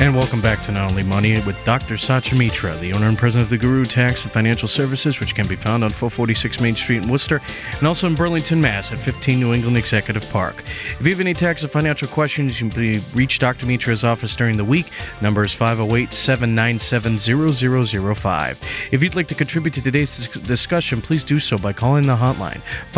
And welcome back to Not Only Money with Dr. Satya Mitra, the owner and president of the Guru Tax and Financial Services, which can be found on 446 Main Street in Worcester and also in Burlington, Mass. at 15 New England Executive Park. If you have any tax or financial questions, you can reach Dr. Mitra's office during the week. Number is 508-797-0005. If you'd like to contribute to today's discussion, please do so by calling the hotline,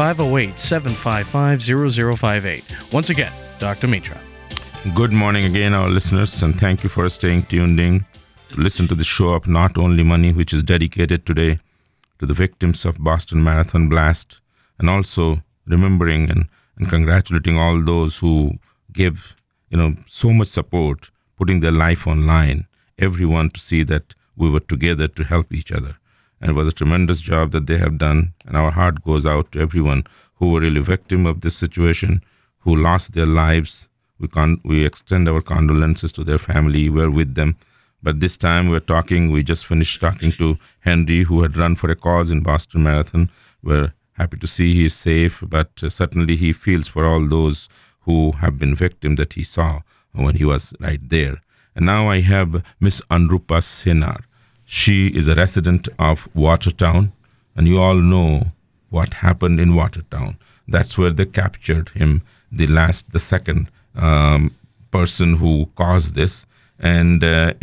508-755-0058. Once again, Dr. Mitra. Good morning again, our listeners, and thank you for staying tuned in to listen to the show of Not Only Money, which is dedicated today to the victims of Boston Marathon blast, and also remembering and congratulating all those who give, so much support, putting their life on line, everyone to see that we were together to help each other. And it was a tremendous job that they have done, and our heart goes out to everyone who were really victim of this situation, who lost their lives. We extend our condolences to their family. We're with them. But this time we just finished talking to Henry, who had run for a cause in Boston Marathon. We're happy to see he is safe, but certainly he feels for all those who have been victims that he saw when he was right there. And now I have Miss Anrupa Senar. She is a resident of Watertown, and you all know what happened in Watertown. That's where they captured him, the second person who caused this, and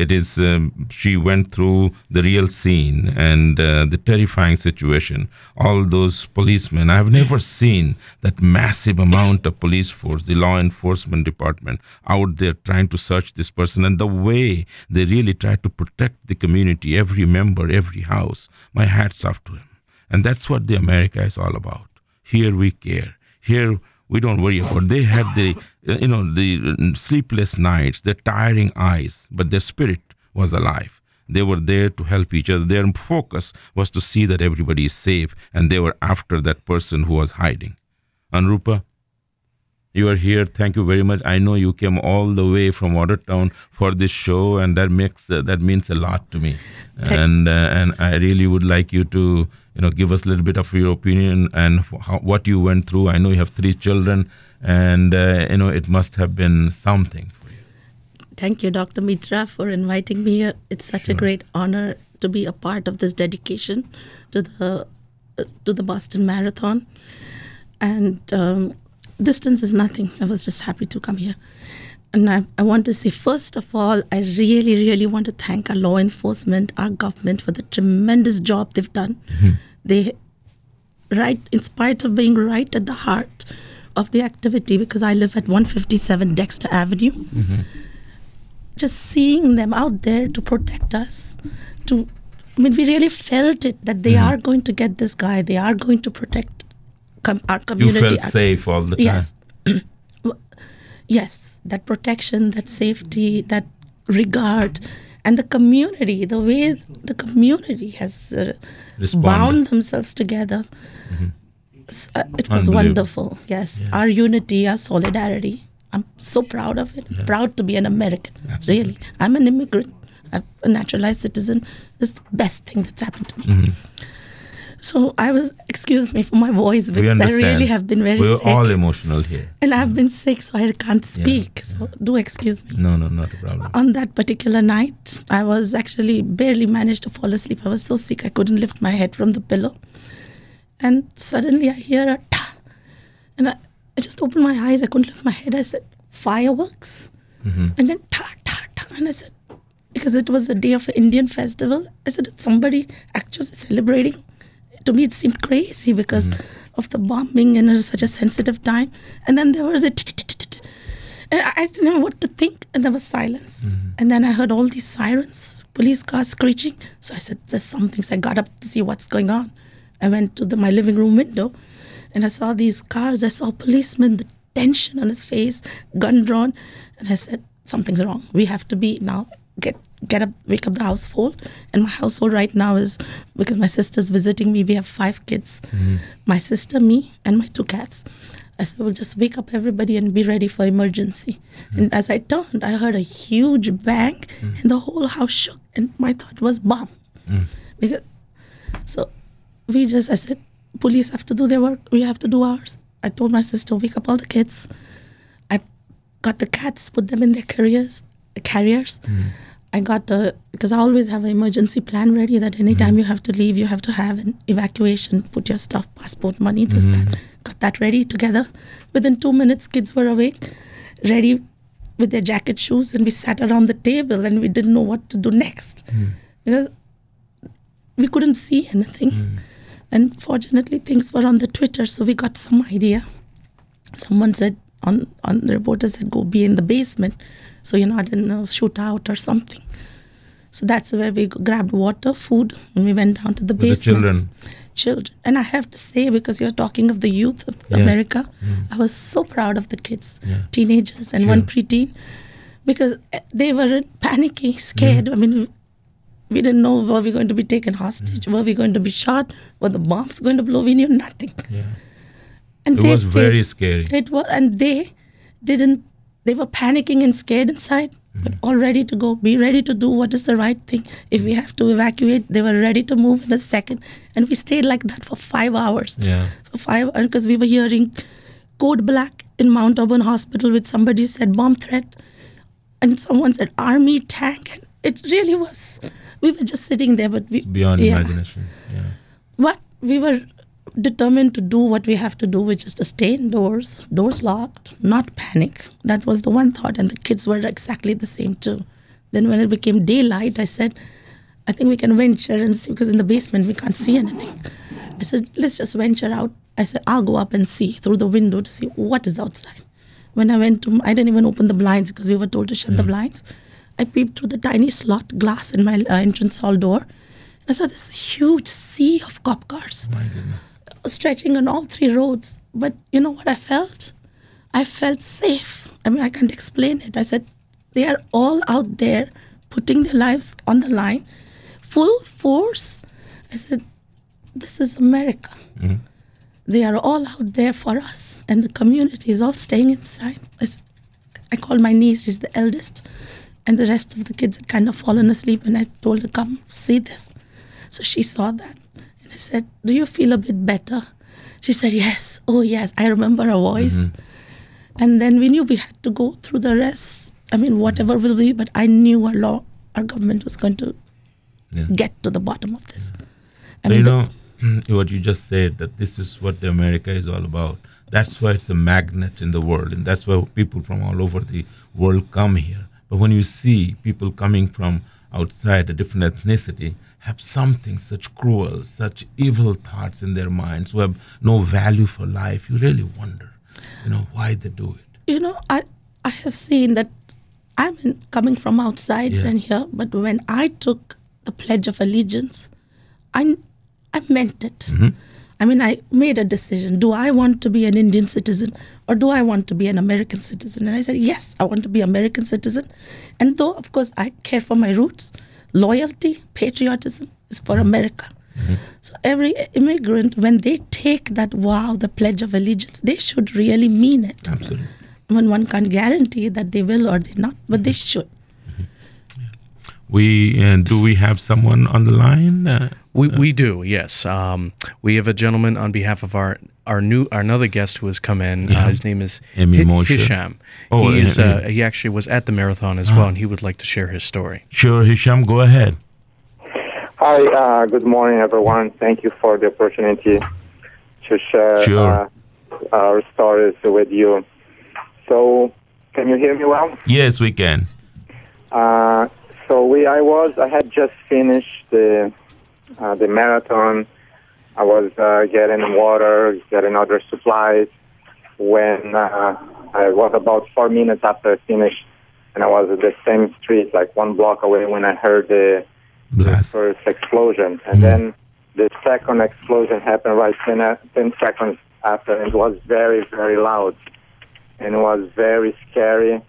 she went through the real scene and the terrifying situation. All those policemen, I have never seen that massive amount of police force, the law enforcement department out there trying to search this person, and the way they really tried to protect the community, every member, every house. My hat's off to him. And that's what the America is all about. Here we care. Here we don't worry about. They had the sleepless nights, their tiring eyes, but their spirit was alive. They were there to help each other. Their focus was to see that everybody is safe, and they were after that person who was hiding. Anrupa, you are here. Thank you very much. I know you came all the way from Watertown for this show, and that means a lot to me. And I really would like you to give us a little bit of your opinion and what you went through. I know you have 3 children, and it must have been something for you. Thank you, Dr. Mitra, for inviting me here. It's such a great honor to be a part of this dedication to the Boston Marathon. And distance is nothing. I was just happy to come here. And I want to say, first of all, I really, really want to thank our law enforcement, our government, for the tremendous job they've done. Mm-hmm. In spite of being right at the heart of the activity, because I live at 157 Dexter Avenue, mm-hmm. just seeing them out there to protect us, we really felt it, that they are going to get this guy, they are going to protect our community. You felt safe all the time? Yes. Yes. That protection, that safety, that regard, and the community, the way the community has bound themselves together. Mm-hmm. It was wonderful. Yes. Our unity, our solidarity. I'm so proud of it. Yeah. Proud to be an American. Absolutely. Really. I'm an immigrant. I'm a naturalized citizen. It's the best thing that's happened to me. Mm-hmm. So excuse me for my voice, because I really have been very sick. We're all emotional here. And I've been sick, so I can't speak. Yeah. So do excuse me. No, not a problem. On that particular night, I was actually barely managed to fall asleep. I was so sick, I couldn't lift my head from the pillow. And suddenly I hear a ta. And I just opened my eyes. I couldn't lift my head. I said, fireworks? Mm-hmm. And then ta, ta, ta. And I said, because it was a day of an Indian festival, I said, is somebody actually celebrating? To me, it seemed crazy because of the bombing, and it was such a sensitive time. And then there was and I didn't know what to think, and there was silence. Mm-hmm. And then I heard all these sirens, police cars screeching. So I said, there's something. So I got up to see what's going on. I went to my living room window, and I saw these cars. I saw a policeman, the tension on his face, gun drawn. And I said, something's wrong. We have to be now, get up, wake up the household. And my household right now is, because my sister's visiting me, we have 5 kids. Mm-hmm. My sister, me, and my 2 cats. I said, we'll just wake up everybody and be ready for emergency. Mm-hmm. And as I turned, I heard a huge bang, and the whole house shook. And my thought was bomb. So I said, police have to do their work. We have to do ours. I told my sister, wake up all the kids. I got the cats, put them in their carriers. carriers. I got because I always have an emergency plan ready that anytime you have to leave, you have to have an evacuation, put your stuff, passport, money, this, that. Got that ready together. Within 2 minutes, kids were awake, ready with their jacket, shoes, and we sat around the table and we didn't know what to do next. Because we couldn't see anything. And fortunately, things were on the Twitter, so we got some idea. Someone said, on the reporter said, go be in the basement so you're not in a shootout or something. So that's where we grabbed water, food, and we went down to the basement. The children. And I have to say, because you're talking of the youth of America, I was so proud of the kids, teenagers and one preteen, because they were panicky, scared. I mean, we didn't know, were we going to be taken hostage? Were we going to be shot? Were the bombs going to blow? We knew nothing. And it was very scary. It was, and they were panicking and scared inside, but all ready to go, be ready to do what is the right thing. If we have to evacuate, they were ready to move in a second. And we stayed like that for 5 hours. For 5 hours, because we were hearing code black in Mount Auburn Hospital, which somebody said bomb threat, and someone said army tank. And it really was, we were just sitting there, but it's beyond imagination. But we were determined to do what we have to do, which is to stay indoors, doors locked, not panic. That was the one thought, and the kids were exactly the same too. Then when it became daylight, I said, I think we can venture and see, because in the basement we can't see anything. I said, let's just venture out. I said, I'll go up and see through the window to see what is outside. When I went to, I didn't even open the blinds because we were told to shut the blinds. I peeped through the tiny slot glass in my entrance hall door. I saw this huge sea of cop cars. My goodness. Stretching on all 3 roads. But you know what I felt? I felt safe. I mean, I can't explain it. I said, they are all out there putting their lives on the line, full force. I said, this is America. They are all out there for us. And the community is all staying inside. I called my niece, she's the eldest. And the rest of the kids had kind of fallen asleep. And I told her, come, see this. So she saw that. I said, do you feel a bit better? She said, yes. Oh, yes. I remember her voice. And then we knew we had to go through the rest. I mean, whatever will be, but I knew our government was going to get to the bottom of this. I mean, you know, what you just said, that this is what the America is all about. That's why it's a magnet in the world. And that's why people from all over the world come here. But when you see people coming from outside, a different ethnicity, have something such cruel, such evil thoughts in their minds, who have no value for life, you really wonder, why they do it. You know, I have seen that I'm coming from outside and here, but when I took the Pledge of Allegiance, I meant it. I mean, I made a decision. Do I want to be an Indian citizen or do I want to be an American citizen? And I said, yes, I want to be American citizen. And though, of course, I care for my roots, loyalty, patriotism is for America. So every immigrant, when they take that the Pledge of Allegiance, they should really mean it. Absolutely. I mean, one can't guarantee that they will or they not, but they should. Do we have someone on the line? We do, yes. We have a gentleman on behalf of our another guest who has come in. His name is Hisham. He actually was at the marathon as well, and he would like to share his story. Sure, Hisham, go ahead. Hi, good morning, everyone. Thank you for the opportunity to share our stories with you. So, can you hear me well? Yes, we can. I had just finished the marathon. I was getting water, getting other supplies when I was about 4 minutes after I finished, and I was at the same street, like 1 block away, when I heard the first explosion. And then the second explosion happened right 10 seconds after, and it was very, very loud, and it was very scary.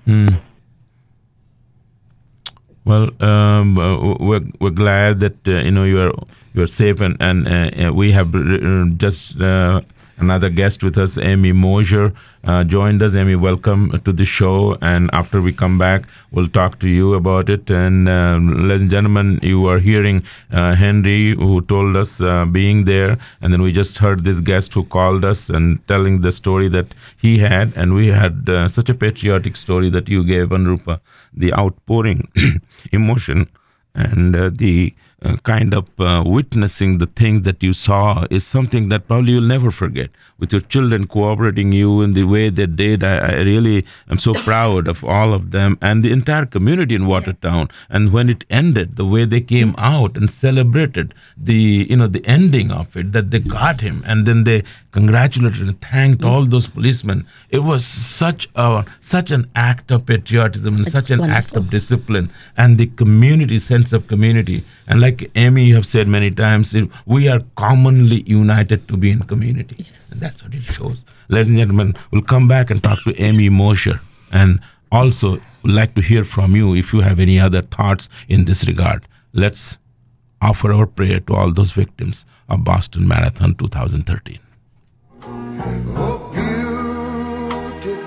Well, we're glad that you're safe, and we have just another guest with us, Amy Mosier, joined us. Amy, welcome to the show. And after we come back, we'll talk to you about it. And ladies and gentlemen, you are hearing Henry, who told us being there. And then we just heard this guest who called us and telling the story that he had. And we had such a patriotic story that you gave, Anurupa, the outpouring emotion and the kind of witnessing the things that you saw is something that probably you'll never forget. With your children cooperating you in the way they did, I really am so proud of all of them and the entire community in Watertown. And when it ended, the way they came out and celebrated the ending of it, that they got him, and then they congratulated and thanked all those policemen. It was such an act of patriotism and such an act of discipline and the community sense of community. And like Amy, you have said many times, we are commonly united to be in community. Yes. And that's what it shows. Ladies and gentlemen, we'll come back and talk to Amy Mosier. And also, would like to hear from you if you have any other thoughts in this regard. Let's offer our prayer to all those victims of Boston Marathon 2013. Oh, beautiful,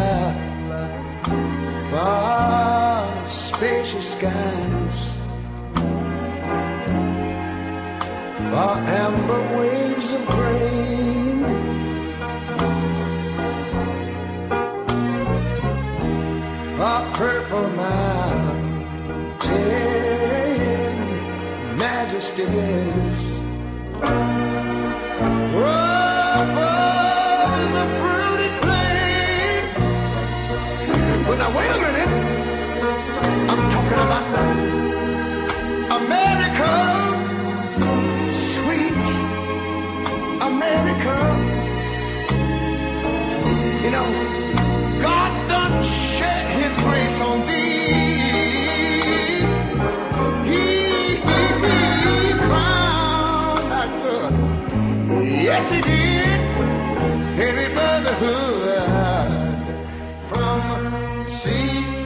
far spacious skies, far amber waves of grain, far purple mountain majesties. The fruited plain. Well, now wait a minute. I'm talking about America, sweet America. You know, God done shed His grace on thee. He crowned thy good. Yes, He did. Heavy brotherhood from sea